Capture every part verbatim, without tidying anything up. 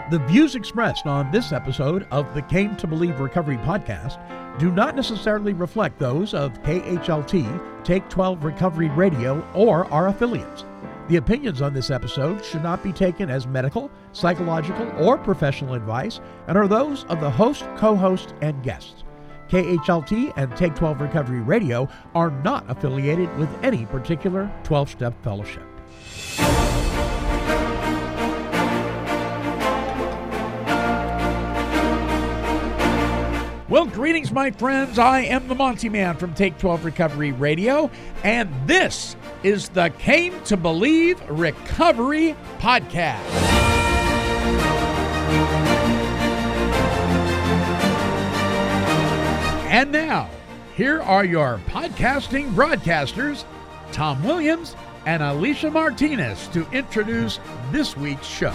The views expressed on this episode of the Came to Believe Recovery podcast do not necessarily reflect those of K H L T, Take twelve Recovery Radio, or our affiliates. The opinions on this episode should not be taken as medical, psychological, or professional advice and are those of the host, co-host, and guests. K H L T and Take twelve Recovery Radio are not affiliated with any particular twelve-step fellowship. Well, greetings, my friends. I am the Monty Man from Take twelve Recovery Radio, and this is the Came to Believe Recovery Podcast. And now, here are your podcasting broadcasters, Tom Williams and Alicia Martinez, to introduce this week's show.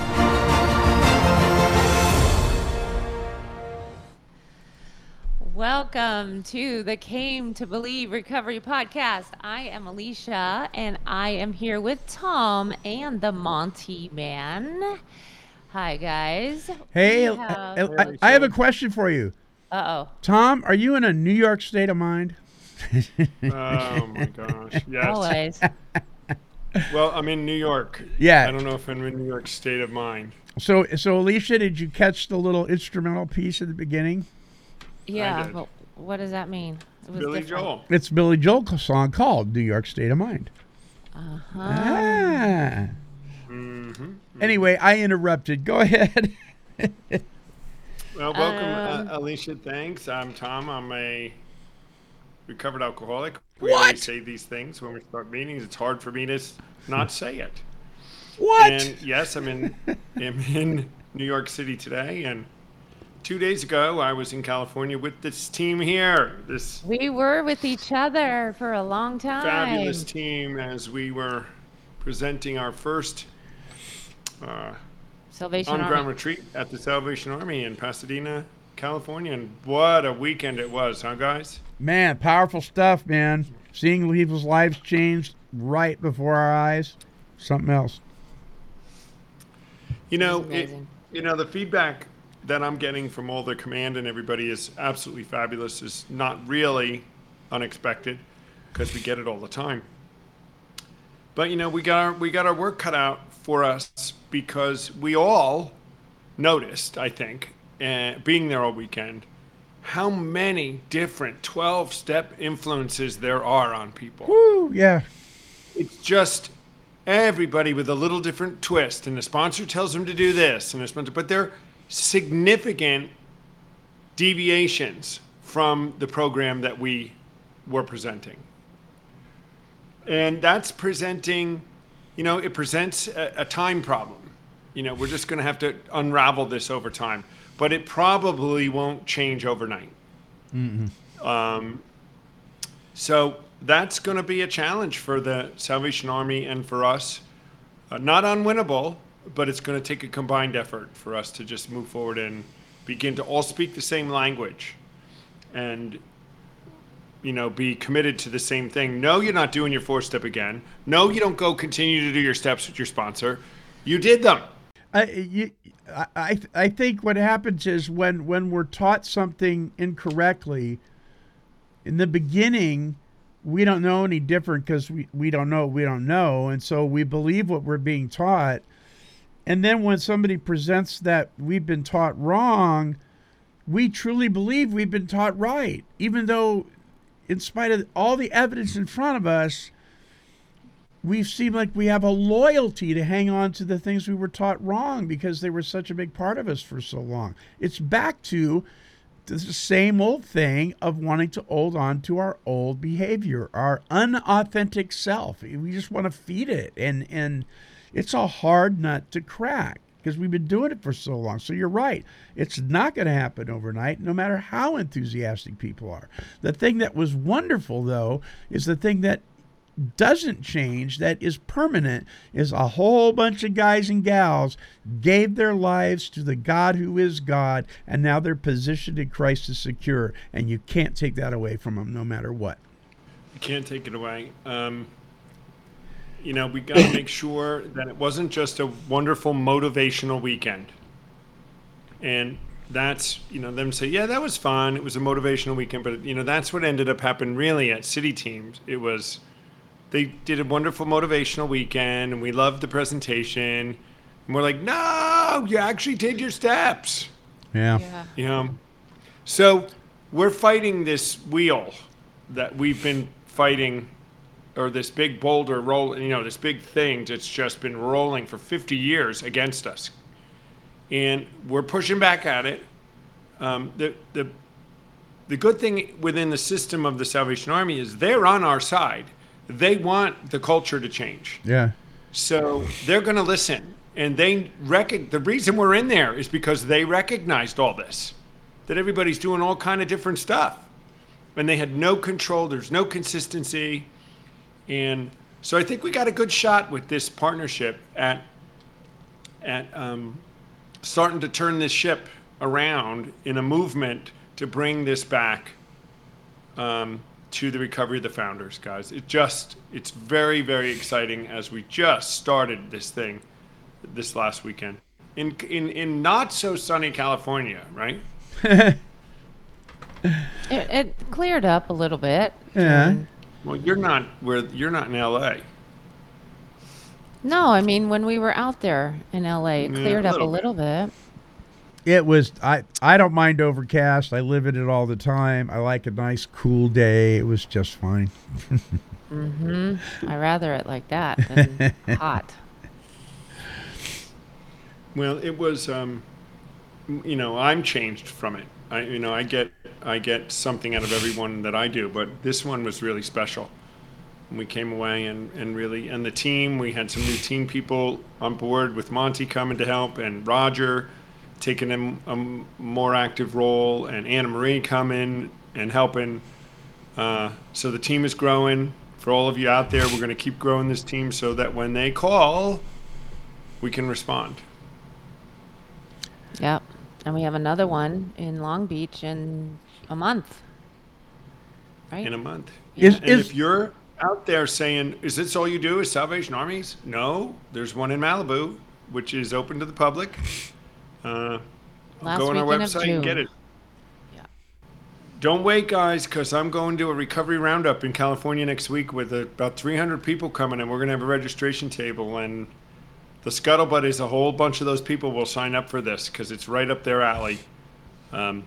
Welcome to the Came to Believe Recovery Podcast. I am Alicia, and I am here with Tom and the Monty Man. Hi, guys. Hey, We I, have- I, I have a question for you. Uh-oh. Tom, are you in a New York state of mind? Oh my gosh, yes. Always. Well, I'm in New York. Yeah. I don't know if I'm in New York state of mind. So, so Alicia, did you catch the little instrumental piece at the beginning? Yeah, did. but what does that mean? It was Billy different. Joel. It's Billy Joel's song called New York State of Mind. Uh-huh. Ah. Mm-hmm. Anyway, I interrupted. Go ahead. Well, welcome, Um, uh, Alicia. Thanks. I'm Tom. I'm a recovered alcoholic. We What? always say these things when we start meetings. It's hard for me to s- not say it. What? And yes, I'm in, I'm in New York City today. And two days ago, I was in California with this team here. This We were with each other for a long time. fabulous team as we were presenting our first uh, Salvation on-ground Army. retreat at the Salvation Army in Pasadena, California. And what a weekend it was, huh, guys? Man, powerful stuff, man. Seeing people's lives changed right before our eyes. Something else. You know, was it, amazing. you know, the feedback that I'm getting from all the command and everybody is absolutely fabulous. Is not really unexpected because we get it all the time. But you know, we got our, we got our work cut out for us because we all noticed, I think, uh, being there all weekend, how many different twelve-step influences there are on people. Woo, yeah. It's just everybody with a little different twist, and the sponsor tells them to do this, and the sponsor, but they're significant deviations from the program that we were presenting. And that's presenting, you know, it presents a, a time problem. You know, we're just going to have to unravel this over time, but it probably won't change overnight. Mm-hmm. Um, so that's going to be a challenge for the Salvation Army and for us. Uh, not unwinnable, but it's going to take a combined effort for us to just move forward and begin to all speak the same language and, you know, be committed to the same thing. No, you're not doing your four-step again. No, you don't go continue to do your steps with your sponsor. You did them. I, you, I, I I think what happens is when, when we're taught something incorrectly, in the beginning, we don't know any different because we, we don't know we don't know. And so we believe what we're being taught. And then when somebody presents that we've been taught wrong, we truly believe we've been taught right, even though in spite of all the evidence in front of us, we seem like we have a loyalty to hang on to the things we were taught wrong because they were such a big part of us for so long. It's back to the same old thing of wanting to hold on to our old behavior, our unauthentic self. We just want to feed it. And, and it's a hard nut to crack because we've been doing it for so long. So you're right. It's not going to happen overnight, no matter how enthusiastic people are. The thing that was wonderful, though, is the thing that doesn't change, that is permanent, is a whole bunch of guys and gals gave their lives to the God who is God, and now they're positioned in Christ is secure, and you can't take that away from them no matter what. You can't take it away. Um, you know, we got to make sure that it wasn't just a wonderful motivational weekend. And that's, you know, them say, yeah, that was fun. It was a motivational weekend. But, you know, that's what ended up happening really at City Teams. It was, they did a wonderful motivational weekend and we loved the presentation. And we're like, no, you actually did your steps. Yeah. Yeah. You know, so we're fighting this wheel that we've been fighting, or this big boulder roll, you know, this big thing that's just been rolling for fifty years against us. And we're pushing back at it. Um, the, the, the good thing within the system of the Salvation Army is they're on our side. They want the culture to change. Yeah. So they're going to listen. And they rec- the reason we're in there is because they recognized all this, that everybody's doing all kind of different stuff. And they had no control. There's no consistency. And so I think we got a good shot with this partnership at at um, starting to turn this ship around in a movement to bring this back um, to the recovery of the founders, guys. It just, it's very, very exciting as we just started this thing this last weekend in in, in not so sunny California, right? It, it cleared up a little bit. Yeah. And- Well, you're not where you're not in L A. no, I mean, when we were out there in L A, it Yeah, cleared a up a little little bit. It was I I don't mind overcast. I live in it all the time. I like a nice cool day. It was just fine. hmm I rather it like that than hot. Well, it was, um, you know, I'm changed from it. I, you know, I get I get something out of every one that I do, but this one was really special. And we came away and, and really, and the team, we had some new team people on board with Monty coming to help and Roger taking a, a more active role and Anna Marie coming and helping. Uh, so the team is growing. For all of you out there, we're going to keep growing this team so that when they call, we can respond. Yep. And we have another one in Long Beach in a month. Right? In a month. Is- and is- if you're out there saying, is this all you do is Salvation Armies? No, there's one in Malibu, which is open to the public. Uh, Last go on our weekend of website and get June. it. Yeah. Don't wait, guys, because I'm going to a recovery roundup in California next week with about three hundred people coming, and we're going to have a registration table. And the scuttlebutt is a whole bunch of those people will sign up for this because it's right up their alley. Um,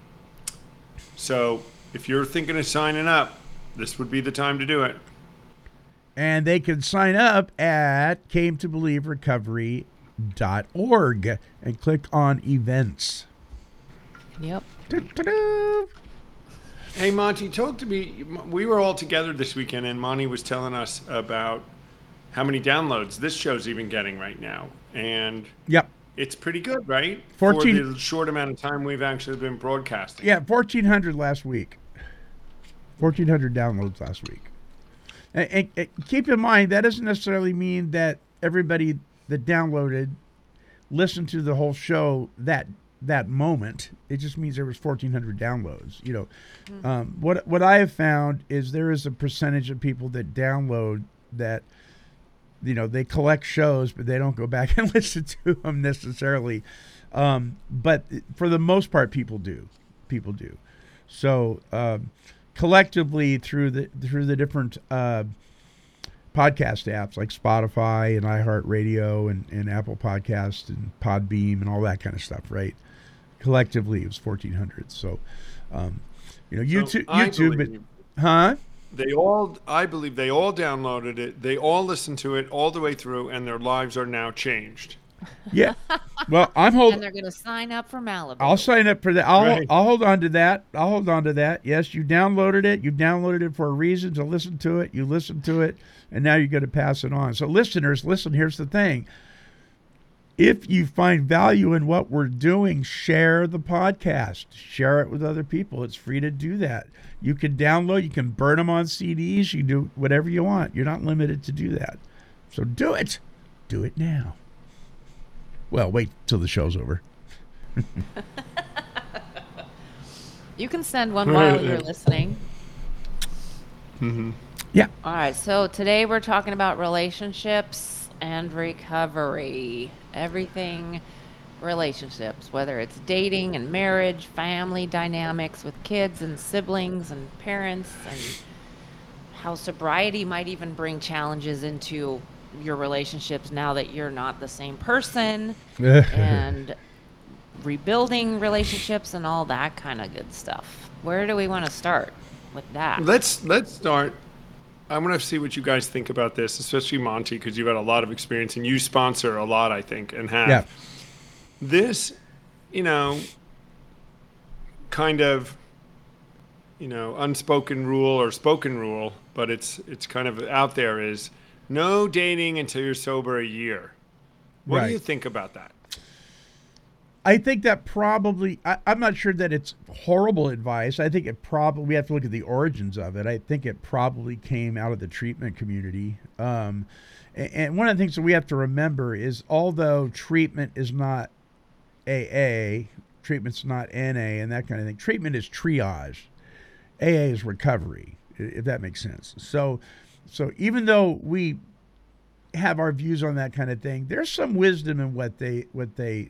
so if you're thinking of signing up, this would be the time to do it. And they can sign up at came to believe recovery dot org and click on events. Yep. Doo-doo-doo. Hey, Monty, talk to me. We were all together this weekend, and Monty was telling us about how many downloads this show's even getting right now. And Yep. it's pretty good, right? fourteen For the short amount of time we've actually been broadcasting. Yeah, fourteen hundred last week. fourteen hundred downloads last week. And, and, and keep in mind, that doesn't necessarily mean that everybody that downloaded listened to the whole show that that moment. It just means there was fourteen hundred downloads. You know, mm-hmm. um, what what I have found is there is a percentage of people that download that, you know, they collect shows, but they don't go back and listen to them necessarily. Um, but for the most part, people do. People do. So um, collectively, through the through the different uh, podcast apps like Spotify and iHeartRadio and, and Apple Podcasts and Podbeam and all that kind of stuff, right? Collectively, it was fourteen hundred. So, um, you know, YouTube, So I YouTube, believe- but, huh? They all, I believe they all downloaded it. They all listened to it all the way through, and their lives are now changed. Yeah. Well, I'm And holding. they're going to sign up for Malibu. I'll sign up for that. I'll Right. I'll hold on to that. I'll hold on to that. Yes, you downloaded it. You downloaded it for a reason to listen to it. You listened to it, and now you're going to pass it on. So, listeners, listen. Here's the thing. If you find value in what we're doing, share the podcast. Share it with other people. It's free to do that. You can download. You can burn them on C Ds. You can do whatever you want. You're not limited to do that. So do it. Do it now. Well, wait till the show's over. You can send one while you're listening. Mm-hmm. Yeah. All right. So today we're talking about relationships and recovery. Everything relationships, whether it's dating and marriage, family dynamics with kids and siblings and parents, and how sobriety might even bring challenges into your relationships now that you're not the same person, and rebuilding relationships and all that kind of good stuff. Where do we want to start with that? Let's let's start. I want to see what you guys think about this, especially Monty, because you've had a lot of experience and you sponsor a lot, I think, and have. Yeah. This, you know, kind of, you know, unspoken rule or spoken rule, but it's it's kind of out there, is no dating until you're sober a year. What Right. do you think about that? I think that probably, I, I'm not sure that it's horrible advice. I think it probably, we have to look at the origins of it. I think it probably came out of the treatment community. Um, and, and one of the things that we have to remember is, although treatment is not A A, treatment's not N A and that kind of thing, treatment is triage. A A is recovery, i- if that makes sense. So, so even though we have our views on that kind of thing, there's some wisdom in what they, what they,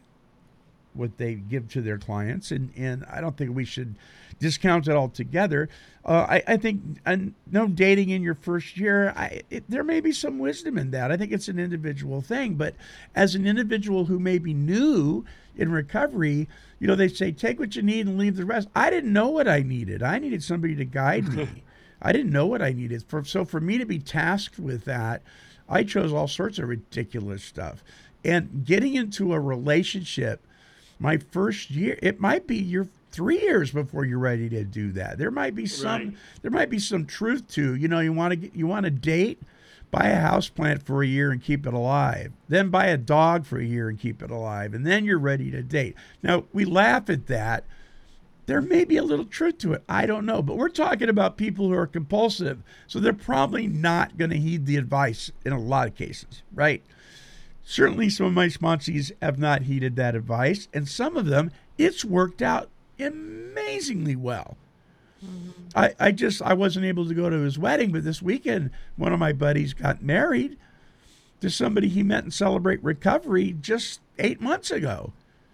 what they give to their clients, and, and I don't think we should discount it altogether. Uh, I, I think uh, no dating in your first year, I, it, there may be some wisdom in that. I think it's an individual thing, but as an individual who may be new in recovery, you know, they say, take what you need and leave the rest. I didn't know what I needed. I needed somebody to guide me. I didn't know what I needed. For, so for me to be tasked with that, I chose all sorts of ridiculous stuff. And getting into a relationship, my first year, it might be your three years before you're ready to do that. There might be some, Right. there might be some truth to, you know, you want to get, you want to date, buy a house plant for a year and keep it alive. Then buy a dog for a year and keep it alive. And then you're ready to date. Now, we laugh at that. There may be a little truth to it. I don't know. But we're talking about people who are compulsive. So they're probably not going to heed the advice in a lot of cases, right? Certainly some of my sponsees have not heeded that advice, and some of them, it's worked out amazingly well. Mm-hmm. I, I just, I wasn't able to go to his wedding, but this weekend, one of my buddies got married to somebody he met in Celebrate Recovery just eight months ago.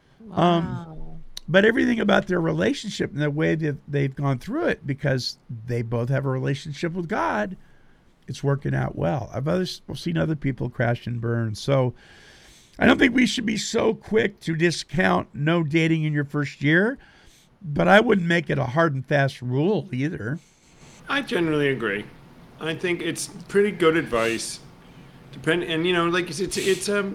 Wow. Um, but everything about their relationship and the way that they've gone through it, because they both have a relationship with God, it's working out well. I've others, seen other people crash and burn. So I don't think we should be so quick to discount no dating in your first year, but I wouldn't make it a hard and fast rule either. I generally agree. I think it's pretty good advice. Depend and you know, like it's it's, it's a,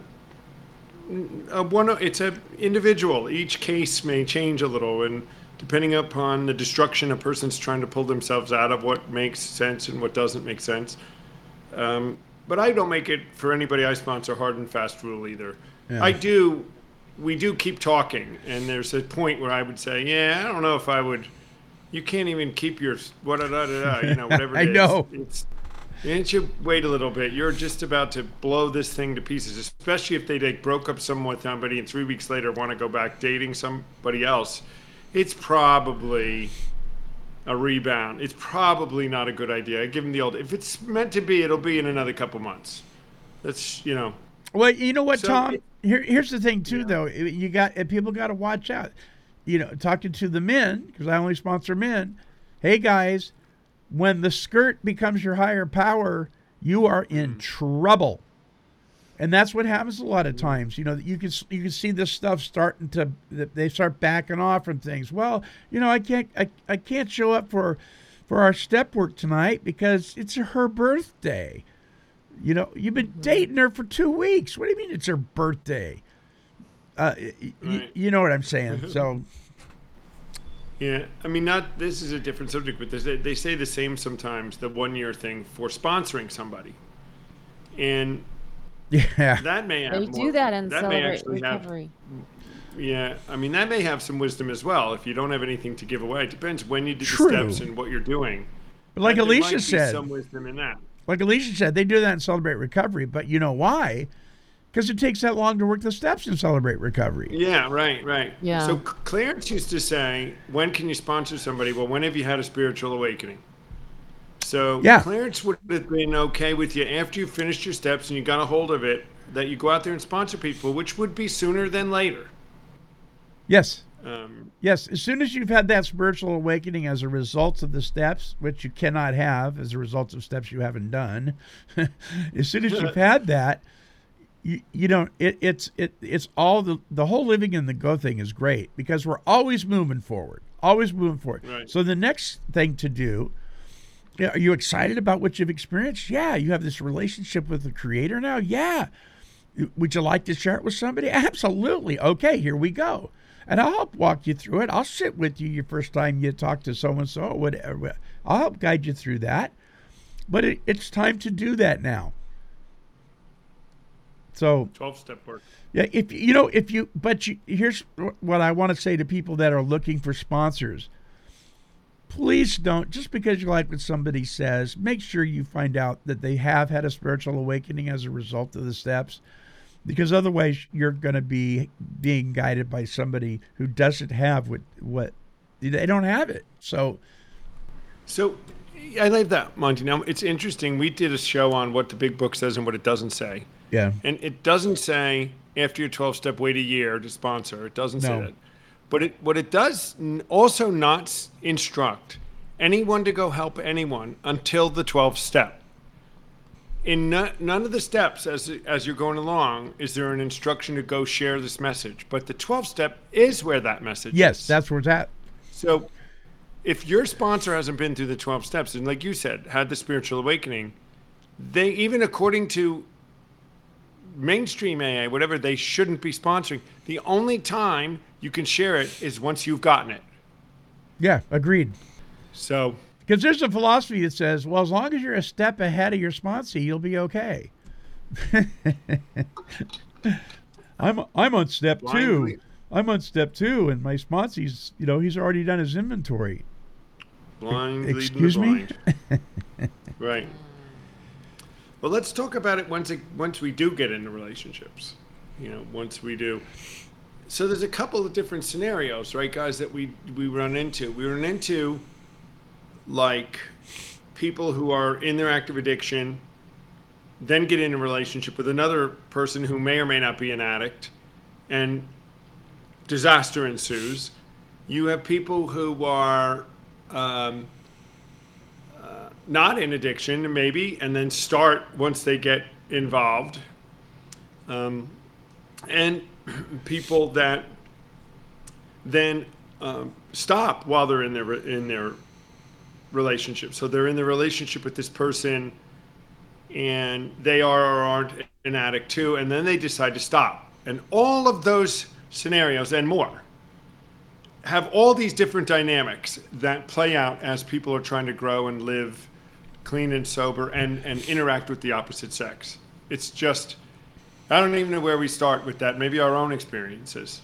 a one. It's a individual. Each case may change a little, and depending upon the destruction a person's trying to pull themselves out of, what makes sense and what doesn't make sense. Um, but I don't make it for anybody I sponsor hard and fast rule either. Yeah. I do. We do keep talking, and there's a point where I would say, yeah, I don't know if I would. You can't even keep your what da da da, you know, whatever it I is. know. It's, you should wait a little bit. You're just about to blow this thing to pieces, especially if they like, broke up some with somebody and three weeks later want to go back dating somebody else. It's probably a rebound. It's probably not a good idea. I give them the old, if it's meant to be, it'll be in another couple months. That's, you know. Well, you know what, So Tom? it- Here, here's the thing, too, Yeah. though. You got people got to watch out. You know, talking to the men, because I only sponsor men. Hey, guys, when the skirt becomes your higher power, you are in trouble. And that's what happens a lot of times. You know, you can you can see this stuff starting to, they start backing off from things. Well, you know, I can't I, I can't show up for for our step work tonight because it's her birthday. You know, you've been dating her for two weeks. What do you mean it's her birthday? Uh, y- y- Right. you know what I'm saying? So, Yeah, I mean, not this is a different subject, but they they say the same sometimes. The one year thing for sponsoring somebody, and yeah. that may have They more, do that in may Celebrate actually have- Recovery. yeah, I mean that may have some wisdom as well. If you don't have anything to give away, it depends when you do True. the steps and what you're doing. But like There might Alicia be said, some wisdom in that. like Alicia said, they do that in Celebrate Recovery. But you know why? Because it takes that long to work the steps in Celebrate Recovery. Yeah, right, right. Yeah. So C- Clarence used to say, when can you sponsor somebody? Well, when have you had a spiritual awakening? So Yeah. Clarence would have been okay with you after you finished your steps and you got a hold of it, that you go out there and sponsor people, which would be sooner than later. Yes. Um, Yes, as soon as you've had that spiritual awakening as a result of the steps, which you cannot have as a result of steps you haven't done, as soon as you've had that, you, you don't. It, it's it it's all the the whole living in the go thing is great because we're always moving forward, always moving forward. Right. So the next thing to do. Yeah, are you excited about what you've experienced? Yeah. You have this relationship with the Creator now? Yeah. Would you like to share it with somebody? Absolutely. Okay, here we go. And I'll help walk you through it. I'll sit with you your first time you talk to so-and-so, whatever. I'll help guide you through that. But it, it's time to do that now. So twelve-step work. yeah, if you know, if you, but you, here's what I want to say to people that are looking for sponsors. Please don't, just because you like what somebody says, make sure you find out that they have had a spiritual awakening as a result of the steps, because otherwise you're going to be being guided by somebody who doesn't have what, what they don't have it. So, So I like that, Monty. Now, it's interesting. We did a show on what the big book says and what it doesn't say. yeah. And it doesn't say after your twelve-step wait a year to sponsor. It doesn't say No. that. But it, what it does n- also not s- instruct anyone to go help anyone until the twelfth step. In no, none of the steps as as you're going along is there an instruction to go share this message. But the twelfth step is where that message Yes, is. that's where it's at. So if your sponsor hasn't been through the twelve steps and like you said, had the spiritual awakening, they even according to mainstream A A, whatever, they shouldn't be sponsoring. The only time you can share it is once you've gotten it. Yeah, agreed. So Because there's a philosophy that says, well, as long as you're a step ahead of your sponsee, you'll be okay. I'm I'm on step Blindly. two. I'm on step two, and my sponsee's, you know, he's already done his inventory. blind leading the Excuse me? blind. Right. Well, let's talk about it once it, once we do get into relationships. You know, once we do. So there's a couple of different scenarios, right, guys, that we we run into. We run into like people who are in their active addiction, then get in a relationship with another person who may or may not be an addict, and disaster ensues. You have people who are um, uh, not in addiction, maybe, and then start once they get involved. Um, and people that then um, stop while they're in their in their relationship. So they're in the relationship with this person, and they are or aren't an addict too, and then they decide to stop. And all of those scenarios and more have all these different dynamics that play out as people are trying to grow and live clean and sober and, and interact with the opposite sex. It's just, I don't even know where we start with that. Maybe our own experiences.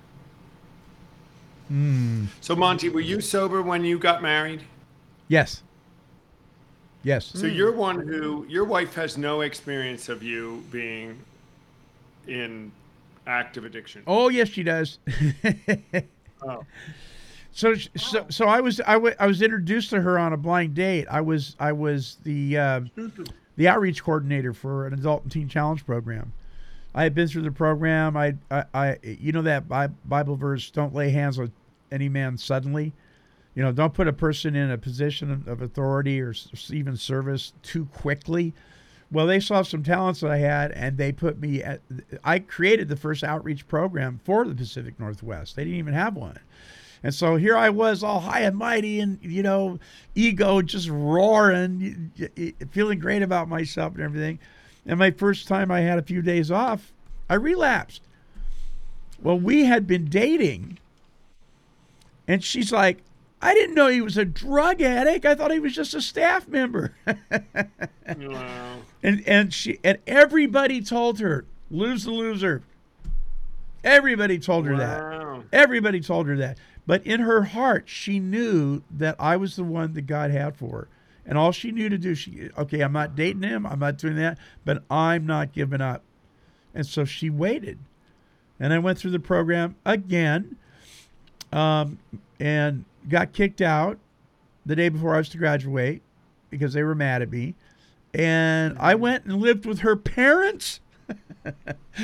Mm. So, Monty, were you sober when you got married? Yes. Yes. So you're one who, your wife has no experience of you being in active addiction. Oh, yes, she does. Oh. So, so, so I was, I, w- I was introduced to her on a blind date. I was, I was the, uh, the outreach coordinator for an adult and teen challenge program. I had been through the program. I, I, I you know that Bi- Bible verse, don't lay hands on any man suddenly. You know, don't put a person in a position of authority or s- even service too quickly. Well, they saw some talents that I had, and they put me at, I created the first outreach program for the Pacific Northwest. They didn't even have one. And so here I was all high and mighty and, you know, ego just roaring, y- y- feeling great about myself and everything. And my first time I had a few days off, I relapsed. Well, we had been dating, and she's like, I didn't know he was a drug addict. I thought he was just a staff member. Wow. And and she and everybody told her, lose the loser. Everybody told her that. Wow. Everybody told her that. But in her heart, she knew that I was the one that God had for her. And all she knew to do, she, okay, I'm not dating him. I'm not doing that, but I'm not giving up. And so she waited. And I went through the program again, um, and got kicked out the day before I was to graduate because they were mad at me. And I went and lived with her parents.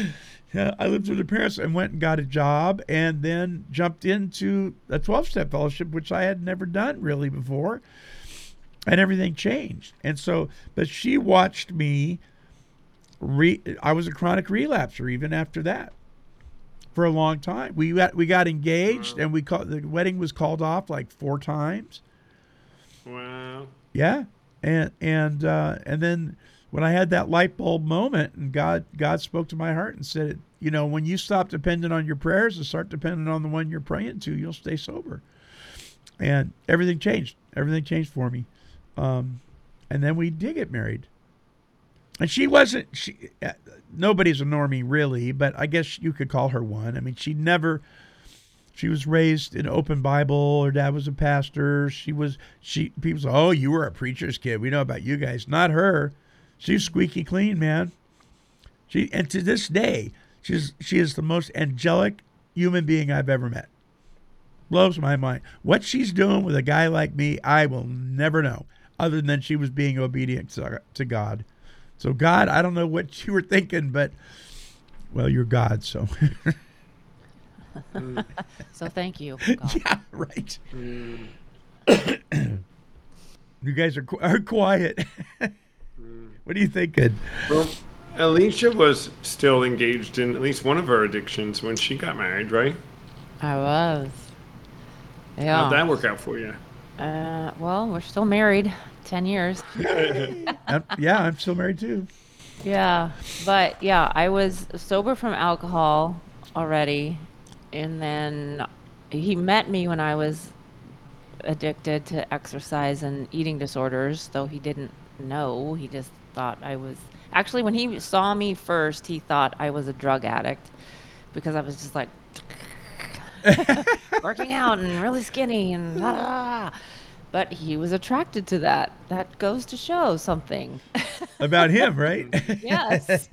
Yeah, I lived with her parents and went and got a job and then jumped into a twelve-step fellowship, which I had never done really before. And everything changed. And so, but she watched me, re, I was a chronic relapser even after that for a long time. We got, we got engaged Wow. and we called, the wedding was called off like four times. Wow. Yeah. And, and, uh, and then when I had that light bulb moment and God, God spoke to my heart and said, you know, when you stop depending on your prayers and start depending on the one you're praying to, you'll stay sober. And everything changed. Everything changed for me. Um, and then we did get married. And she wasn't, she, uh, nobody's a normie really, but I guess you could call her one. I mean, she never, she was raised in open Bible. Her dad was a pastor. She was, she, people say, oh, you were a preacher's kid. We know about you guys. Not her. She's squeaky clean, man. She, and to this day, she's, she is the most angelic human being I've ever met. Blows my mind. What she's doing with a guy like me, I will never know, other than she was being obedient to, to God. So God, I don't know what you were thinking, but, well, you're God, so. So thank you, God. Yeah, right. Mm. You guys are, qu- are quiet. What are you thinking? Well, Alicia was still engaged in at least one of her addictions when she got married, right? I was. Yeah. How'd that work out for you? Uh, well, we're still married, ten years. I'm- yeah, I'm still married too. Yeah, but yeah, I was sober from alcohol already, and then he met me when I was addicted to exercise and eating disorders, though he didn't know. He just thought I was. Actually, when he saw me first, he thought I was a drug addict because I was just like working out and really skinny and ah. But he was attracted to that. That goes to show something. About him, right? Yes.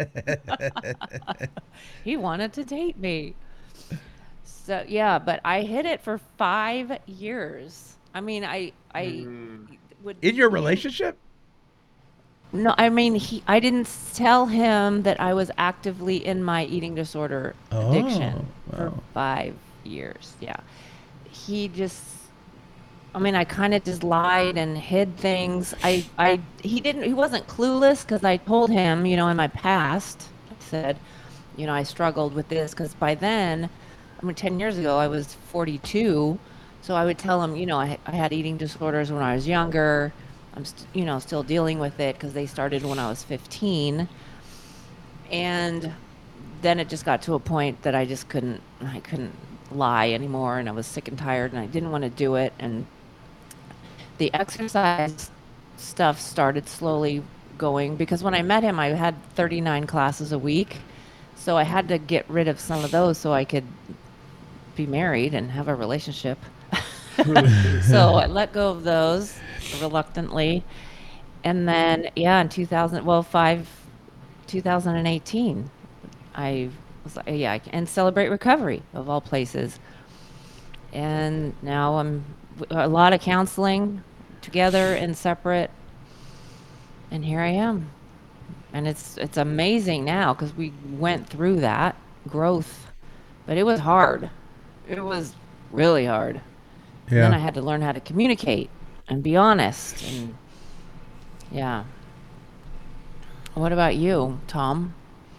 He wanted to date me. So yeah, but I hid it for five years. I mean, I I Mm. would In your relationship? No, I mean he. I didn't tell him that I was actively in my eating disorder addiction Oh, for wow. five years. Yeah, he just. I mean, I kind of just lied and hid things. I, I, he didn't. He wasn't clueless because I told him, you know, in my past, I said, you know, I struggled with this because by then, I mean, ten years ago, I was forty-two, so I would tell him, you know, I, I had eating disorders when I was younger. I'm, st- you know, still dealing with it because they started when I was fifteen. And then it just got to a point that I just couldn't, I couldn't lie anymore. And I was sick and tired and I didn't want to do it. And the exercise stuff started slowly going because when I met him, I had thirty-nine classes a week. So I had to get rid of some of those so I could be married and have a relationship. So I let go of those reluctantly. And then, yeah, in two thousand, well, five, two thousand eighteen, I was like, yeah, and Celebrate Recovery of all places. And now I'm a lot of counseling together and separate. And here I am. And it's it's amazing now because we went through that growth, but it was hard. It was really hard. And then I had to learn how to communicate and be honest. And yeah. What about you, Tom?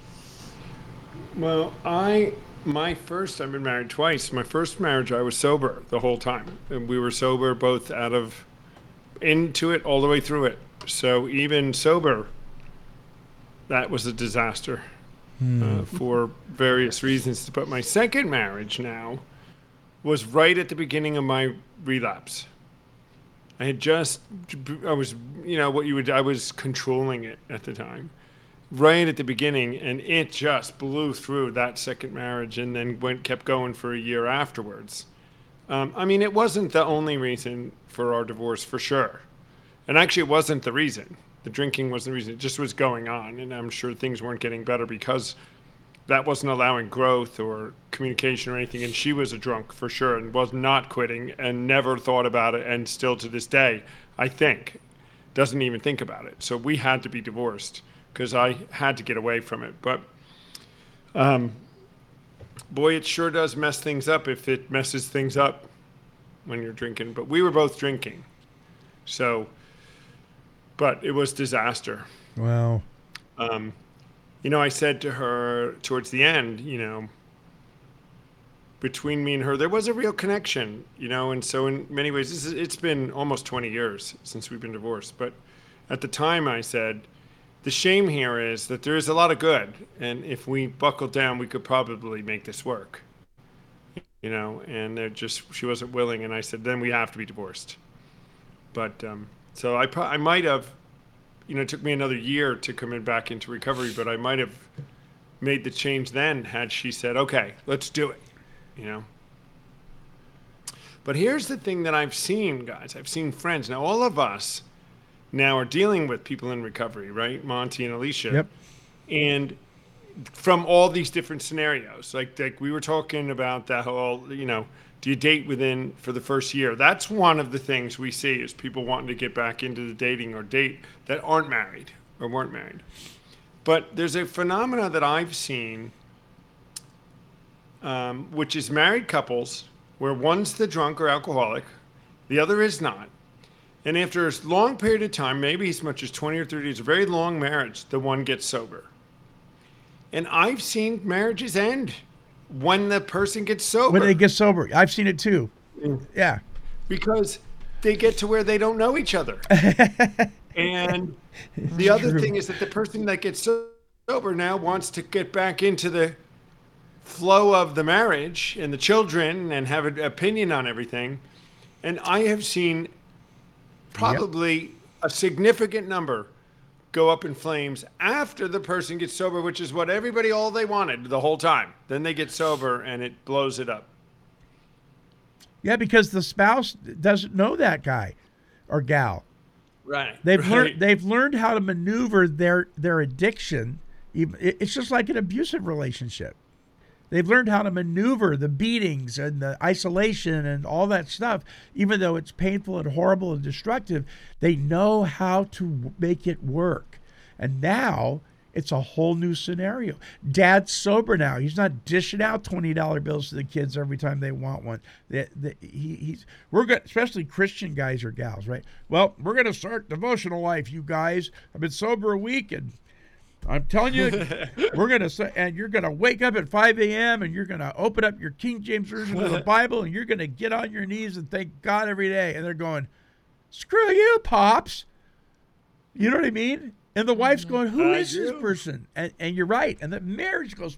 Well, I my first I've been married twice. My first marriage I was sober the whole time. And we were sober both out of into it all the way through it. So even sober, that was a disaster uh, for various reasons. But my second marriage now was right at the beginning of my relapse. I had just, I was, you know, what you would, I was controlling it at the time, right at the beginning, and it just blew through that second marriage and then went, kept going for a year afterwards. Um, I mean, it wasn't the only reason for our divorce, for sure. And actually, it wasn't the reason. The drinking wasn't the reason. It just was going on, and I'm sure things weren't getting better because that wasn't allowing growth or communication or anything. And she was a drunk for sure and was not quitting and never thought about it. And still to this day, I think, doesn't even think about it. So we had to be divorced because I had to get away from it. But um, boy, it sure does mess things up if it messes things up when you're drinking. But we were both drinking. So, but it was disaster. Wow. Um, you know, I said to her towards the end, you know, between me and her, there was a real connection, you know, and so in many ways, this is, it's been almost twenty years since we've been divorced. But at the time I said, the shame here is that there is a lot of good. And if we buckled down, we could probably make this work, you know, and they're just, she wasn't willing. And I said, then we have to be divorced. But um, so I, pro- I might have, you know, it took me another year to come in back into recovery, but I might have made the change then had she said, okay, let's do it. You know, but here's the thing that I've seen, guys. I've seen friends. Now, all of us now are dealing with people in recovery, right? Monty and Alicia. Yep. And from all these different scenarios, like like we were talking about that whole, you know, do you date within for the first year? That's one of the things we see is people wanting to get back into the dating or date that aren't married or weren't married. But there's a phenomena that I've seen. Um, which is married couples where one's the drunk or alcoholic, the other is not. And after a long period of time, maybe as much as twenty or thirty years, a very long marriage, the one gets sober. And I've seen marriages end when the person gets sober. When they get sober. I've seen it too. Mm. Yeah. Because they get to where they don't know each other. And the other True. thing is that the person that gets sober now wants to get back into the flow of the marriage and the children and have an opinion on everything. And I have seen probably yep. a significant number go up in flames after the person gets sober, which is what everybody, all they wanted the whole time. Then they get sober and it blows it up. Yeah, because the spouse doesn't know that guy or gal. Right. They've right. learned they've learned how to maneuver their their addiction. It's just like an abusive relationship. They've learned how to maneuver the beatings and the isolation and all that stuff. Even though it's painful and horrible and destructive, they know how to make it work. And now it's a whole new scenario. Dad's sober now. He's not dishing out twenty dollar bills to the kids every time they want one. The, the, he, he's we're going, especially Christian guys or gals, right? Well, we're going to start devotional life, you guys. I've been sober a week and I'm telling you, we're going to say, and you're going to wake up at five a.m. and you're going to open up your King James Version of the Bible and you're going to get on your knees and thank God every day. And they're going, screw you, Pops. You know what I mean? And the wife's going, who I is do. this person? And, and you're right. And the marriage goes.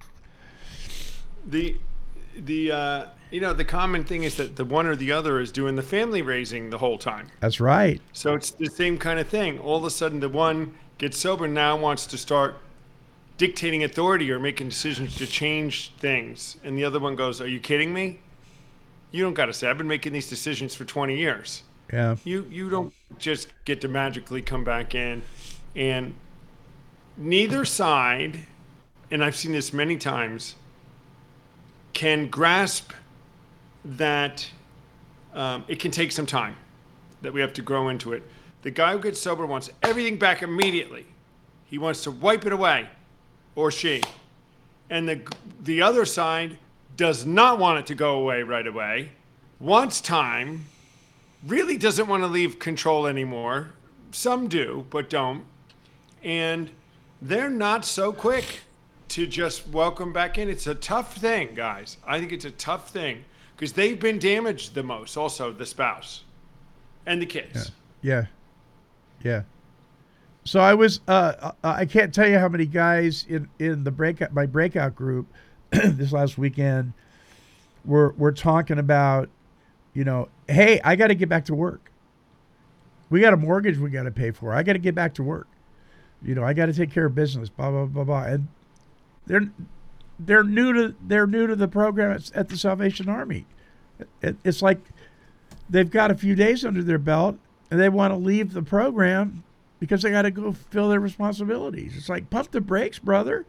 The, the uh, you know, the common thing is that the one or the other is doing the family raising the whole time. That's right. So it's the same kind of thing. All of a sudden, the one gets sober now wants to start dictating authority or making decisions to change things. And the other one goes, are you kidding me? You don't got to say, I've been making these decisions for twenty years. Yeah. You you don't just get to magically come back in. And neither side, and I've seen this many times, can grasp that um, it can take some time, that we have to grow into it. The guy who gets sober wants everything back immediately. He wants to wipe it away, or she. And the the other side does not want it to go away right away, wants time, really doesn't want to leave control anymore. Some do, but don't. And they're not so quick to just welcome back in. It's a tough thing, guys. I think it's a tough thing because they've been damaged the most, also the spouse and the kids. Yeah. Yeah. Yeah. So I was, uh, I can't tell you how many guys in, in the breakout, my breakout group this last weekend were, were talking about, you know, hey, I got to get back to work. We got a mortgage we got to pay for. I got to get back to work. You know, I got to take care of business, blah, blah, blah, blah. And they're, they're new to, they're new to the program at, at the Salvation Army. It, it's like they've got a few days under their belt and they want to leave the program because they got to go fill their responsibilities. It's like, pump the brakes, brother.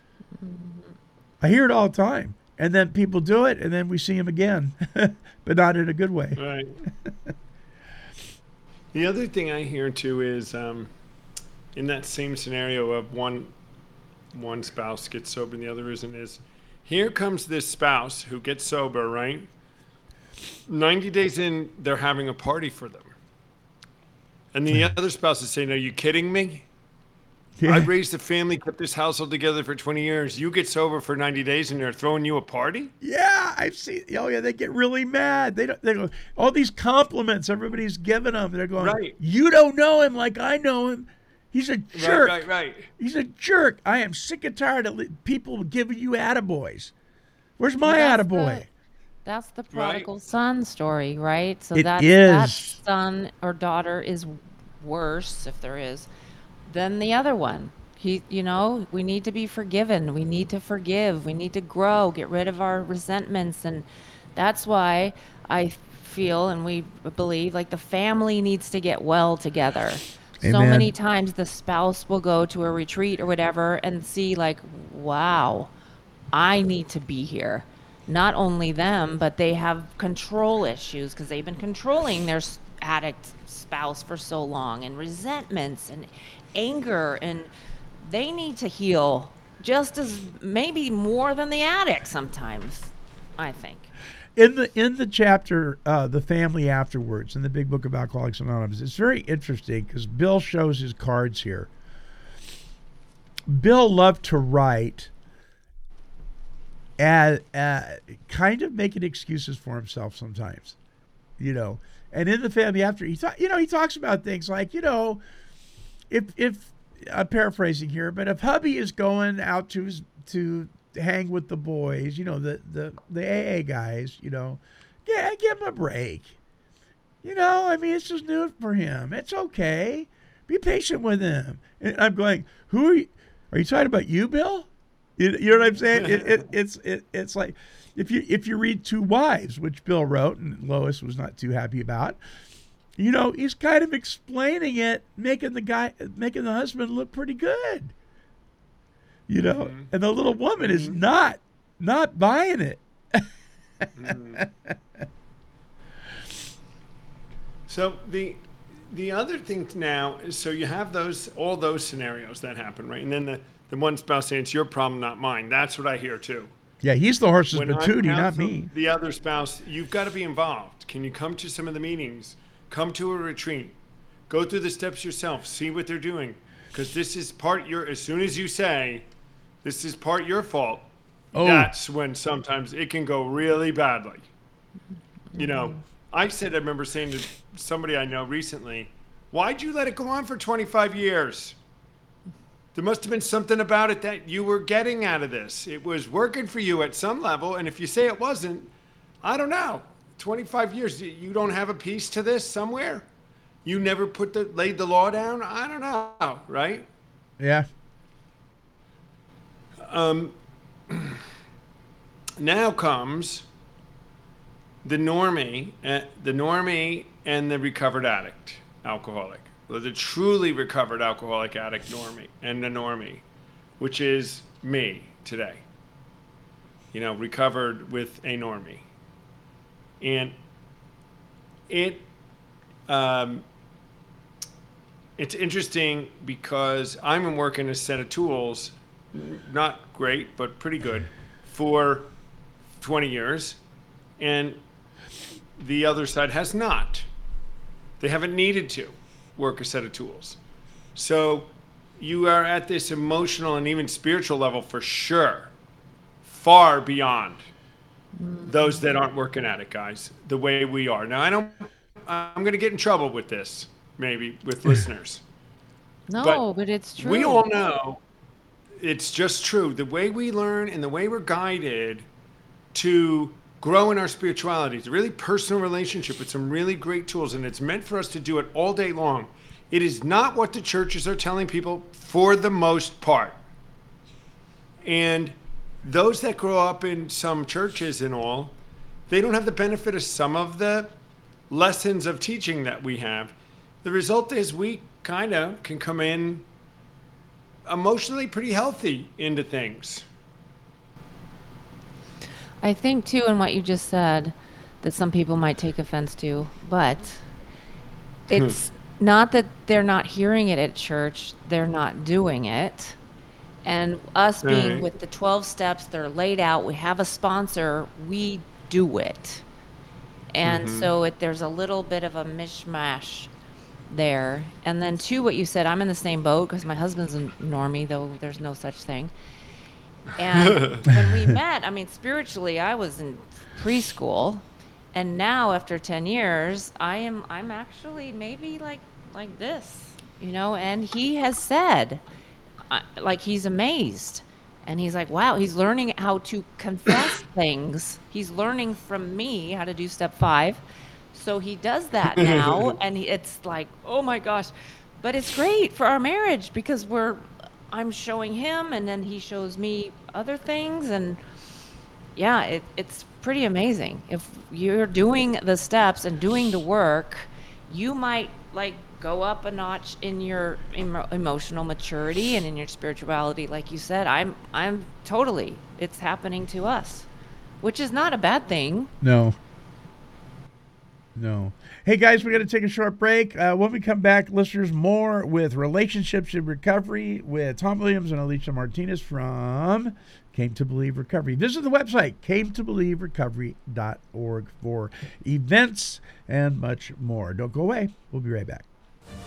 I hear it all the time. And then people do it, and then we see them again, but not in a good way. Right. The other thing I hear, too, is um, in that same scenario of one one spouse gets sober and the other isn't, is Here comes this spouse who gets sober, right? ninety days in, they're having a party for them. And the other spouse is saying, are you kidding me? Yeah. I raised a family, kept this household together for twenty years. You get sober for ninety days and they're throwing you a party? Yeah, I've seen. Oh yeah, they get really mad. They don't. They go all these compliments everybody's giving them. They're going, Right. You don't know him like I know him. He's a jerk. Right, right, right. He's a jerk. I am sick and tired of li- people giving you attaboys. Where's my Well, that's attaboy? the- That's the prodigal son story, right? So It that that is. son or daughter is worse, if there is, than the other one. He, you know, we need to be forgiven. We need to forgive. We need to grow, get rid of our resentments, and that's why I feel and we believe like the family needs to get well together. So Amen. many times the spouse will go to a retreat or whatever and see like, wow, I need to be here. Not only them, but they have control issues because they've been controlling their s- addict spouse for so long, and resentments and anger, and they need to heal just as maybe more than the addict sometimes, I think. In the in the chapter, uh, the family afterwards, in the big book of Alcoholics Anonymous, it's very interesting because Bill shows his cards here. Bill loved to write, and uh, kind of making excuses for himself sometimes, you know. And in the family after, he thought, you know, he talks about things like, you know, if if I'm paraphrasing here, but if hubby is going out to his, to hang with the boys, you know, the the the A A guys, you know, yeah, give him a break. You know, I mean, it's just new for him. It's okay. Be patient with him. And I'm going, who are you? Are you talking about you, Bill? You, you know what I'm saying? It, it, it's it, it's like if you if you read Two Wives, which Bill wrote and Lois was not too happy about, you know, he's kind of explaining it, making the guy, making the husband look pretty good. You know, Mm-hmm. and the little woman is not not buying it. Mm. So the the other thing now is, so you have those all those scenarios that happen, right? And then the, the one spouse saying it's your problem, not mine. That's what I hear too. Yeah, he's the horse's When I patootie, not counsel me. the other spouse, you've got to be involved. Can you come to some of the meetings? Come to a retreat. Go through the steps yourself. See what they're doing, because this is part your. As soon as you say, this is part your fault, Oh. that's when sometimes it can go really badly. You know, I said, I remember saying to somebody I know recently, why'd you let it go on for twenty-five years? There must have been something about it that you were getting out of this. It was working for you at some level. And if you say it wasn't, I don't know. twenty-five years, you don't have a piece to this somewhere? You never put the, laid the law down? I don't know, right? Yeah. Um, now comes the normie, uh, the normie and the recovered addict, alcoholic. Well, the truly recovered alcoholic addict normie and the normie, which is me today. You know, recovered with a normie. And it, um, it's interesting because I'm working a set of tools, not great, but pretty good, for twenty years. And the other side has not. They haven't needed to work a set of tools. So you are at this emotional and even spiritual level for sure, far beyond those that aren't working at it, guys, the way we are. Now, I don't, I'm going to get in trouble with this, maybe, with listeners. No, But but, it's true. We all know it's just true. The way we learn and the way we're guided to grow in our spirituality, it's a really personal relationship with some really great tools, and it's meant for us to do it all day long. It is not what the churches are telling people for the most part. And those that grow up in some churches and all, they don't have the benefit of some of the lessons of teaching that we have. The result is we kind of can come in emotionally pretty healthy into things. I think too, in what you just said, that some people might take offense to, but it's not that they're not hearing it at church, they're not doing it. And us being Right. with the twelve steps, they're laid out, we have a sponsor, we do it. And Mm-hmm. so it, there's a little bit of a mishmash there. And then two, what you said, I'm in the same boat because my husband's a normie, though there's no such thing. And when we met, I mean, spiritually, I was in preschool, and now after ten years, I am I'm actually maybe like like this, you know. And he has said, uh, like he's amazed, and he's like, wow, he's learning how to confess things. He's learning from me how to do step five, so he does that now, and he, it's like, oh my gosh, but it's great for our marriage because we're I'm showing him, and then he shows me other things, and yeah, it, it's pretty amazing. If you're doing the steps and doing the work, you might like go up a notch in your emo- emotional maturity and in your spirituality. Like you said, I'm I'm totally. It's happening to us, which is not a bad thing. No. No. Hey, guys, we got to take a short break. Uh, when we come back, listeners, more with Relationships in Recovery with Tom Williams and Alicia Martinez from Came to Believe Recovery. Visit the website, came to believe recovery dot org, for events and much more. Don't go away. We'll be right back.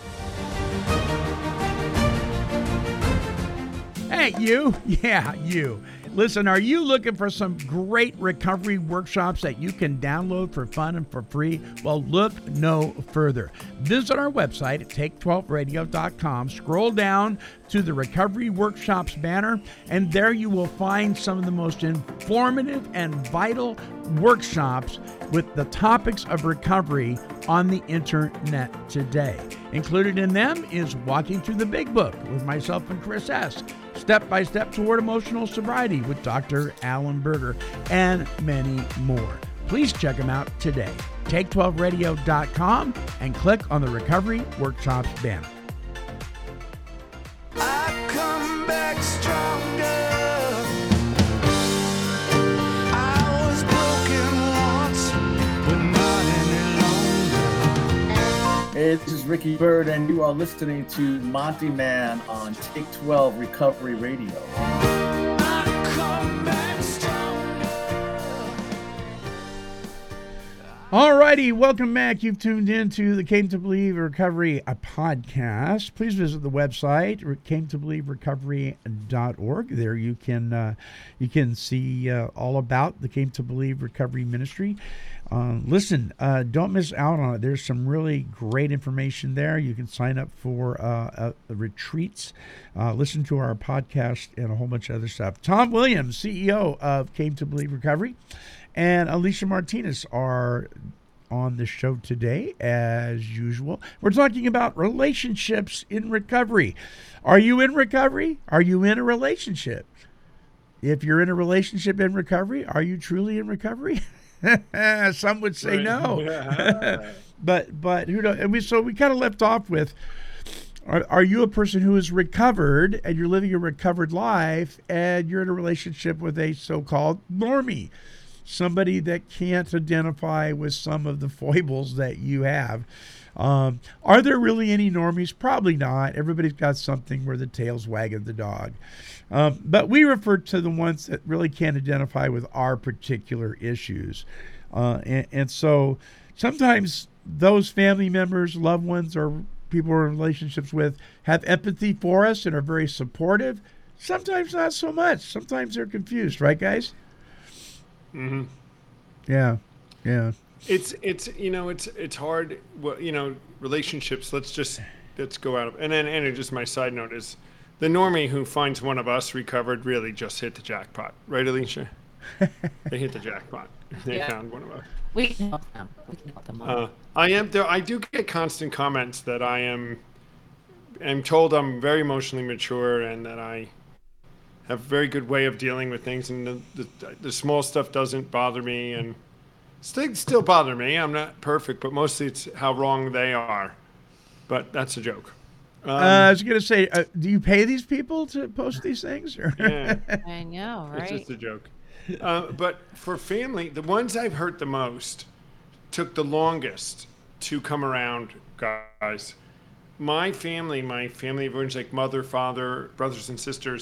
Hey, you. Yeah, you. Listen, are you looking for some great recovery workshops that you can download for fun and for free? Well, look no further. Visit our website at take twelve radio dot com. Scroll down to the Recovery Workshops banner, and there you will find some of the most informative and vital workshops with the topics of recovery on the internet today. Included in them is Walking Through the Big Book with myself and Chris S., Step by Step Toward Emotional Sobriety with Doctor Alan Berger, and many more. Please check them out today. take twelve radio dot com and click on the Recovery Workshops banner. I come back stronger. I was broken once, but not any longer. Hey, this is Ricky Bird, and you are listening to Monty Man on Take twelve Recovery Radio. I come back stronger. All righty, welcome back. You've tuned in to the Came to Believe Recovery a podcast. Please visit the website, came to believe recovery dot org. There you can uh, you can see uh, all about the Came to Believe Recovery Ministry. Uh, listen, uh, don't miss out on it. There's some really great information there. You can sign up for uh, uh, retreats, uh, listen to our podcast, and a whole bunch of other stuff. Tom Williams, C E O of Came to Believe Recovery, and Alicia Martinez are on the show today, as usual. We're talking about relationships in recovery. Are you in recovery? Are you in a relationship? If you're in a relationship in recovery, are you truly in recovery? Some would say Right. no. Yeah. but but who knows? And we so we kind of left off with, are, are you a person who is recovered and you're living a recovered life and you're in a relationship with a so-called normie, somebody that can't identify with some of the foibles that you have? Um, are there really any normies? Probably not. Everybody's got something where the tail's wagging the dog. Um, but we refer to the ones that really can't identify with our particular issues. Uh, and, and so sometimes those family members, loved ones, or people we're in relationships with have empathy for us and are very supportive. Sometimes not so much. Sometimes they're confused, right, guys? Mm-hmm. Yeah, yeah. It's it's you know it's it's hard. Well, you know, relationships. Let's just let's go out of and then and just my side note is the normie who finds one of us recovered really just hit the jackpot, right, Alicia? They hit the jackpot. They Yeah. found one of us. We can help them. We can help them all. Uh, I am there. I do get constant comments that I am. am told I'm very emotionally mature and that I have a very good way of dealing with things, and the the, the small stuff doesn't bother me, and things still bother me. I'm not perfect, but mostly it's how wrong they are. But that's a joke. Um, Uh, I was going to say, uh, do you pay these people to post these things? Or? yeah. I know, It's right? just a joke. Uh, but for family, the ones I've hurt the most took the longest to come around, guys. My family, my family of origin, like mother, father, brothers and sisters,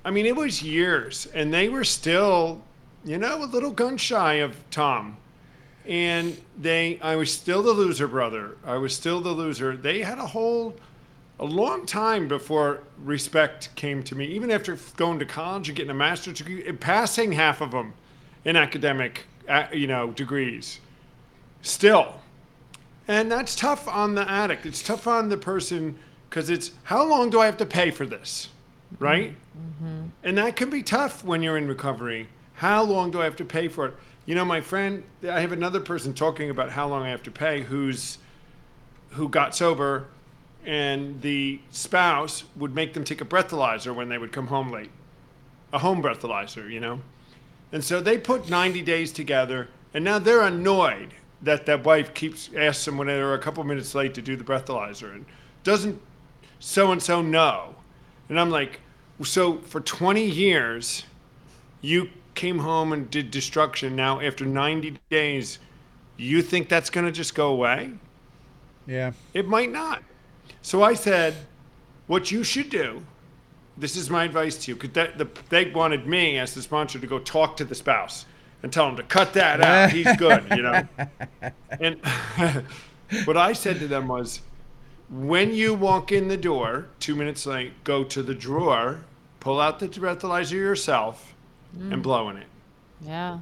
I mean, it was years, and they were still, you know, a little gun shy of Tom. And they, I was still the loser brother. I was still the loser. They had a whole, a long time before respect came to me, even after going to college and getting a master's degree, and passing half of them in academic, uh, you know, degrees. Still. And that's tough on the addict. It's tough on the person because it's, how long do I have to pay for this? Right? Mm-hmm. And that can be tough when you're in recovery. How long do I have to pay for it? You know, my friend, I have another person talking about how long I have to pay who's who got sober, and the spouse would make them take a breathalyzer when they would come home late. A home breathalyzer, you know? And so they put ninety days together, and now they're annoyed that that wife keeps asks them when they're a couple minutes late to do the breathalyzer, and doesn't so-and-so know. And I'm like, so for twenty years, you came home and did destruction. Now, after ninety days, you think that's going to just go away? Yeah. It might not. So I said, what you should do, this is my advice to you, because the, they wanted me as the sponsor to go talk to the spouse and tell him to cut that out. He's good, you know. And what I said to them was, when you walk in the door, two minutes late, go to the drawer, pull out the breathalyzer yourself, mm. and blow in it. Yeah.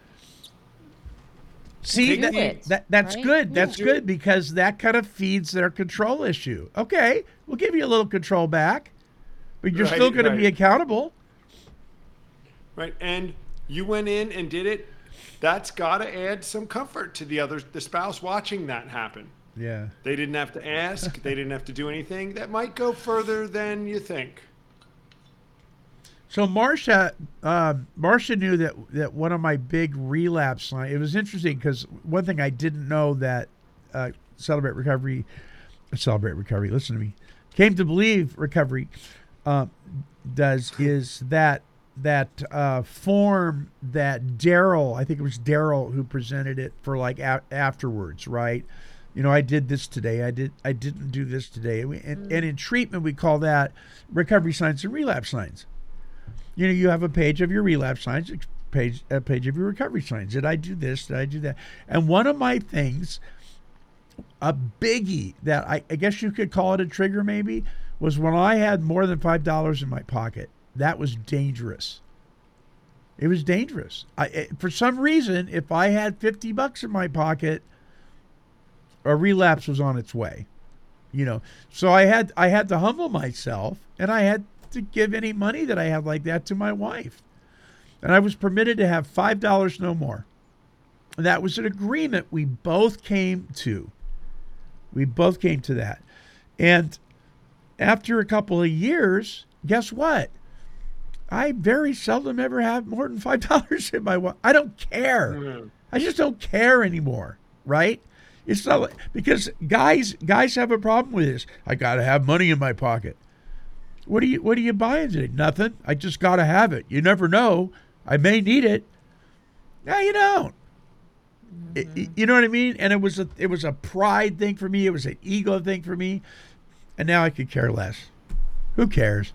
See, Do that, it, that that's right? good. That's Yeah. good because that kind of feeds their control issue. Okay, we'll give you a little control back, but you're Right, still going right. to be accountable. Right, and you went in and did it. That's got to add some comfort to the other, the spouse watching that happen. Yeah. They didn't have to ask. They didn't have to do anything. That might go further than you think. So Marcia, uh, Marcia knew that that one of my big relapse line. It was interesting because one thing I didn't know that uh, Celebrate Recovery, Celebrate Recovery. Listen to me. Came to believe recovery uh, does is that that uh, form that Daryl, I think it was Daryl who presented it for like a- afterwards, right? You know, I did this today. I did. I didn't do this today. And, and, and in treatment, we call that recovery signs and relapse signs. You know, you have a page of your relapse signs, a page, a page of your recovery signs. Did I do this? Did I do that? And one of my things, a biggie that I, I guess you could call it a trigger maybe, was when I had more than five dollars in my pocket. That was dangerous. It was dangerous. I, it, for some reason, if I had fifty bucks in my pocket, a relapse was on its way. You know, so I had I had to humble myself, and I had to give any money that I had like that to my wife. And I was permitted to have five dollars, no more. And that was an agreement we both came to. We both came to that. And after a couple of years, guess what? I very seldom ever have more than five dollars in my wallet. I don't care. Mm-hmm. I just don't care anymore, right? It's not like, because guys guys have a problem with this. I got to have money in my pocket. What are you What are you buying today? Nothing. I just got to have it. You never know. I may need it. No, you don't. Mm-hmm. It, you know what I mean? And it was a it was a pride thing for me. It was an ego thing for me. And now I could care less. Who cares?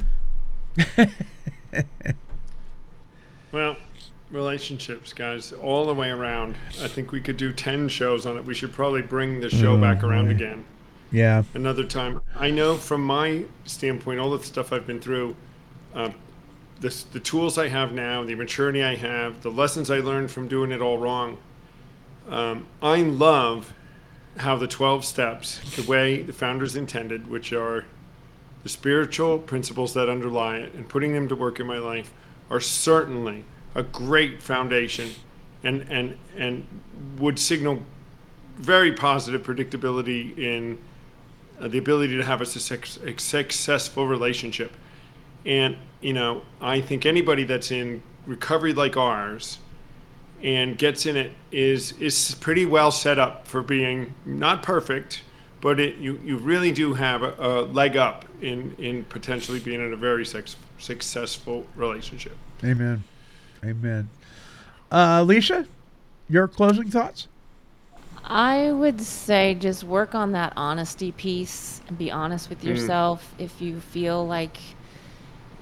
Well, relationships, guys, all the way around. I think we could do ten shows on it. We should probably bring the show oh, back around boy. again. Yeah. Another time. I know from my standpoint, all the stuff I've been through, uh, the, the tools I have now, the maturity I have, the lessons I learned from doing it all wrong. Um, I love how the twelve steps, the way the founders intended, which are the spiritual principles that underlie it, and putting them to work in my life, are certainly a great foundation, and and and would signal very positive predictability in uh, the ability to have a, success, a successful relationship. And you know, I think anybody that's in recovery like ours and gets in it is is pretty well set up for being not perfect, but it, you you really do have a, a leg up in in potentially being in a very sex, successful relationship. Amen. Amen. Uh, Alicia, your closing thoughts? I would say just work on that honesty piece and be honest with yourself. Mm. If you feel like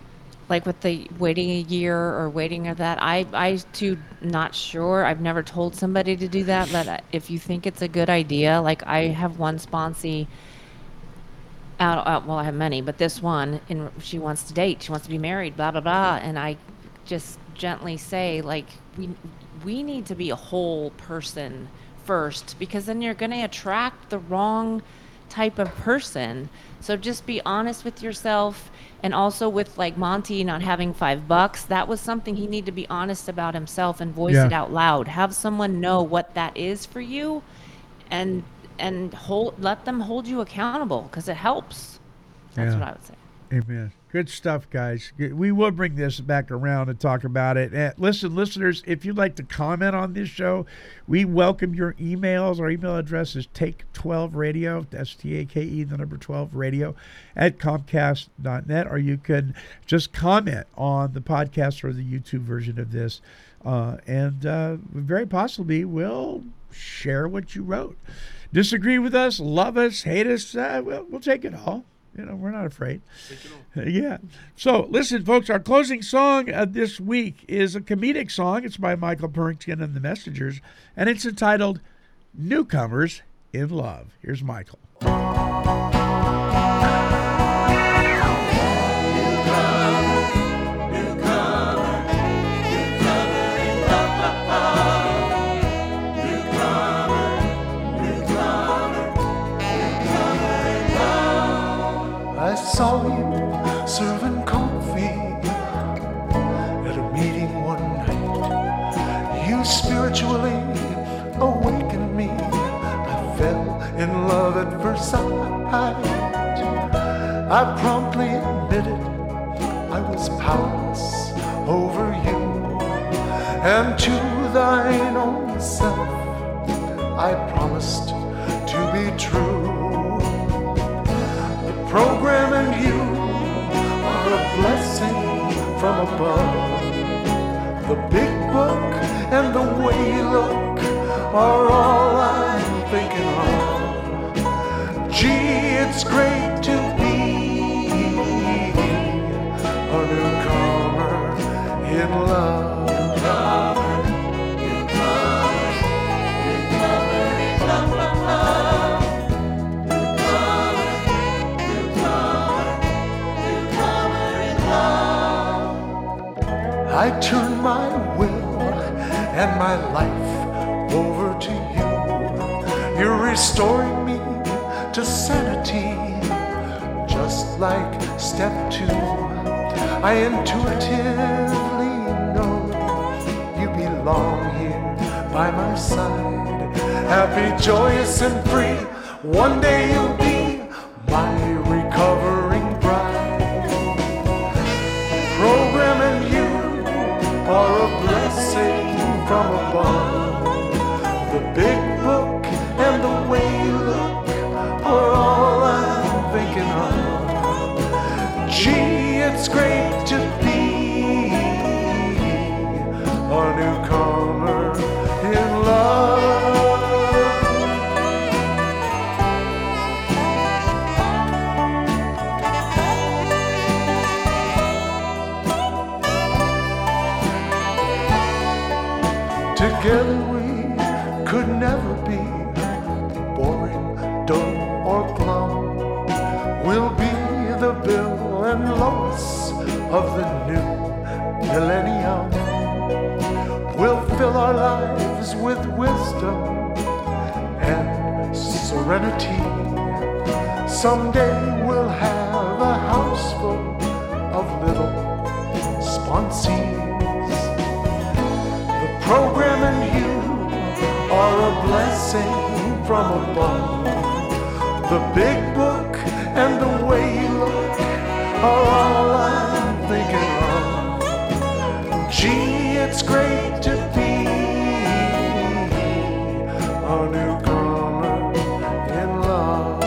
like with the waiting a year or waiting or that, I, I too not sure. I've never told somebody to do that, but uh, if you think it's a good idea, like I have one sponsee out, out well, I have many, but this one, and she wants to date, she wants to be married, blah, blah, blah. And I just gently say, like, we, we need to be a whole person first, because then you're going to attract the wrong type of person. So just be honest with yourself. And also with like Monty not having five bucks, that was something he needed to be honest about himself and voice Yeah. it out loud. Have someone know what that is for you, and and hold let them hold you accountable, because it helps. That's Yeah. what I would say. Amen. Good stuff, guys. Good- We will bring this back around and talk about it. Uh, listen, listeners, if you'd like to comment on this show, we welcome your emails. Our email address is take twelve radio, S T A K E, the number twelve radio, at comcast dot net, or you can just comment on the podcast or the YouTube version of this, uh, and uh, very possibly we'll share what you wrote. Disagree with us, love us, hate us, uh, we'll, we'll take it all. You know, we're not afraid. Yeah. So, listen, folks, our closing song uh, this week is a comedic song. It's by Michael Purrington and the Messengers, and it's entitled Newcomers in Love. Here's Michael. I saw you serving coffee at a meeting one night. You spiritually awakened me. I fell in love at first sight. I promptly admitted I was powerless over you, and to thine own self I promised to be true. Program and you are a blessing from above. The big book and the way you look are all I'm thinking of. Gee, it's great to be a newcomer in love. I turn my will and my life over to you. You're restoring me to sanity, just like step two. I intuitively know you belong here by my side. Happy, joyous, and free. One day you'll be my recovering bride. Program and you are a blessing from above. The big book and the way you look are all I'm thinking of. Gee, it's great to be a newcomer in love. Together we could never be boring, dull, or glum. We'll be the Bill and Lois of the new millennium. We'll fill our lives with wisdom and serenity. Someday we'll have a house full of little sponsees. Program and you are a blessing from above. The big book and the way you look are all I'm thinking of. Gee, it's great to be a newcomer in love.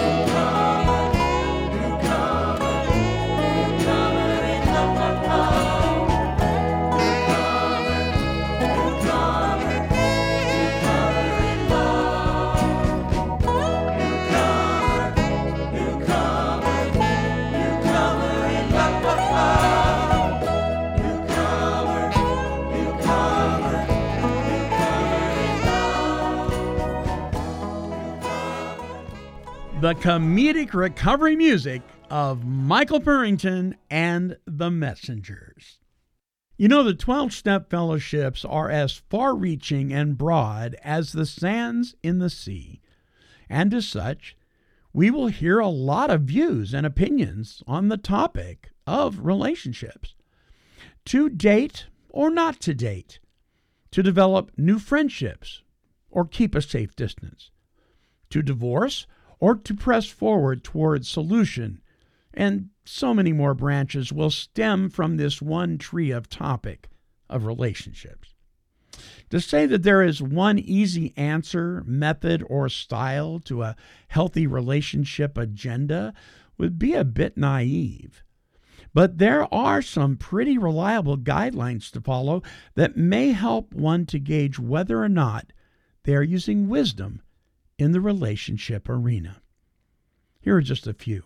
the comedic recovery music of Michael Purrington and the Messengers. You know, the twelve-step fellowships are as far-reaching and broad as the sands in the sea. And as such, we will hear a lot of views and opinions on the topic of relationships. To date or not to date, to develop new friendships or keep a safe distance, to divorce or to press forward towards solution, and so many more branches will stem from this one tree of topic of relationships. To say that there is one easy answer, method, or style to a healthy relationship agenda would be a bit naive. But there are some pretty reliable guidelines to follow that may help one to gauge whether or not they are using wisdom in the relationship arena. Here are just a few.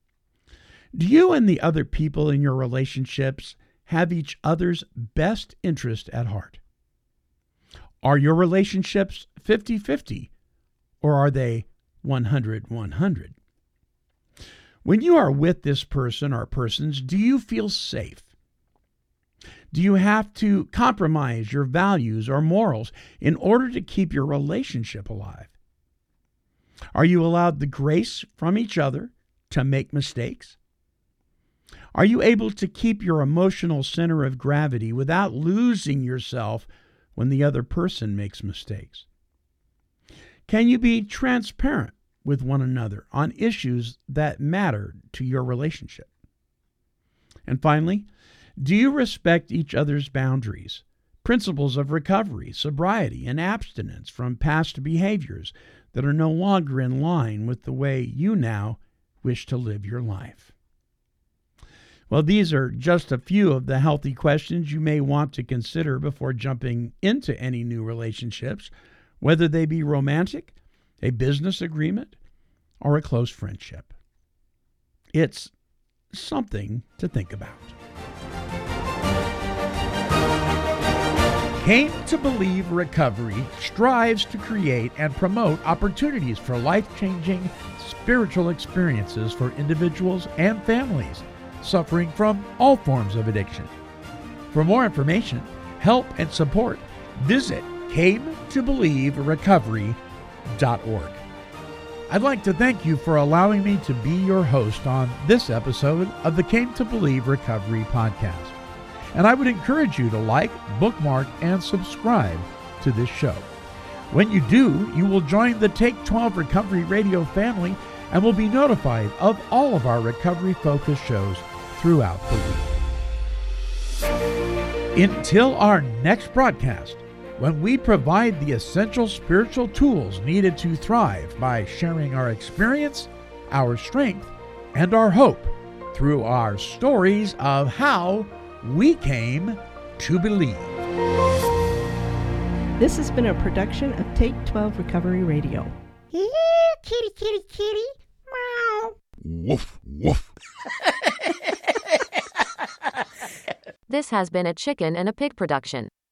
Do you and the other people in your relationships have each other's best interest at heart? Are your relationships fifty-fifty, or are they one hundred one hundred? When you are with this person or persons, do you feel safe? Do you have to compromise your values or morals in order to keep your relationship alive? Are you allowed the grace from each other to make mistakes? Are you able to keep your emotional center of gravity without losing yourself when the other person makes mistakes? Can you be transparent with one another on issues that matter to your relationship? And finally, do you respect each other's boundaries, principles of recovery, sobriety, and abstinence from past behaviors that are no longer in line with the way you now wish to live your life? Well, these are just a few of the healthy questions you may want to consider before jumping into any new relationships, whether they be romantic, a business agreement, or a close friendship. It's something to think about. Came to Believe Recovery strives to create and promote opportunities for life-changing spiritual experiences for individuals and families suffering from all forms of addiction. For more information, help, and support, visit came to believe recovery dot org. I'd like to thank you for allowing me to be your host on this episode of the Came to Believe Recovery podcast. And I would encourage you to like, bookmark, and subscribe to this show. When you do, you will join the Take twelve Recovery Radio family and will be notified of all of our recovery-focused shows throughout the week. Until our next broadcast, when we provide the essential spiritual tools needed to thrive by sharing our experience, our strength, and our hope through our stories of how we came to believe. This has been a production of Take twelve Recovery Radio. Yeah, kitty, kitty, kitty. Meow. Woof, woof. This has been a Chicken and a Pig production.